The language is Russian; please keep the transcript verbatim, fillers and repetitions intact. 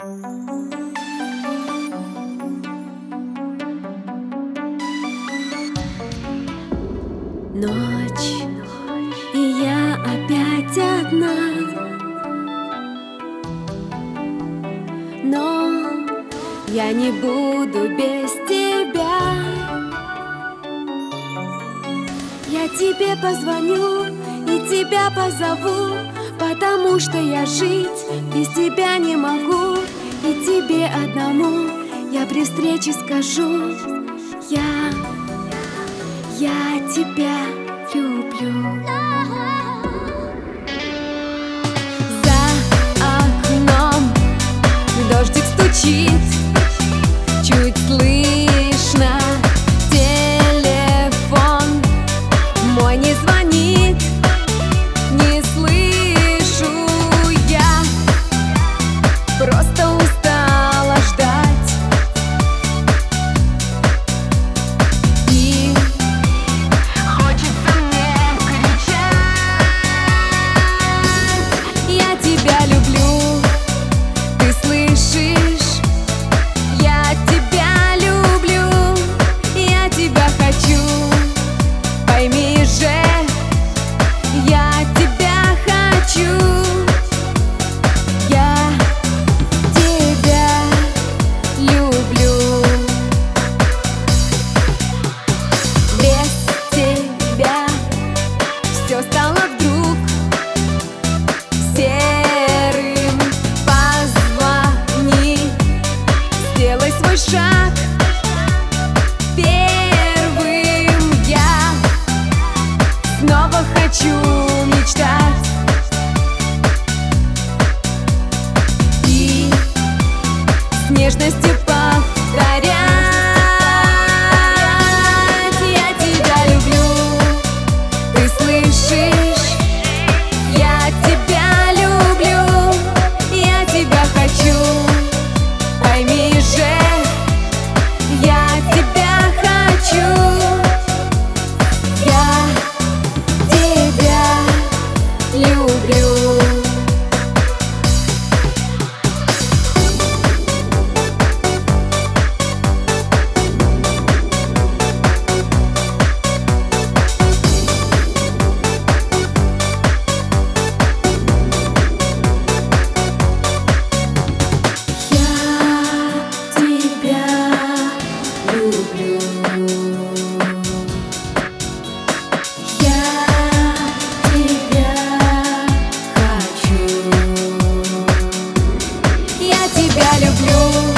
Ночь, и я опять одна, но я не буду без тебя. Я тебе позвоню и тебя позову, потому что я жить без тебя не могу. И тебе одному я при встрече скажу: Я, я тебя люблю. За окном дождик стучит, чуть слышно, телефон мой не звонит, не слышу я, просто устала ждать. И хочется мне кричать: я тебя люблю, ты слышишь? Я тебя люблю, я тебя хочу, пойми же, я тебя хочу. Я тебя люблю. Без тебя все стало вдруг серым. Позвони, сделай свой шаг первым. Я снова хочу мечтать и с нежностью повторять: я тебя люблю, ты слышишь? Я тебя люблю, я тебя хочу, пойми же, я тебя хочу. Я тебя люблю. Я тебя люблю.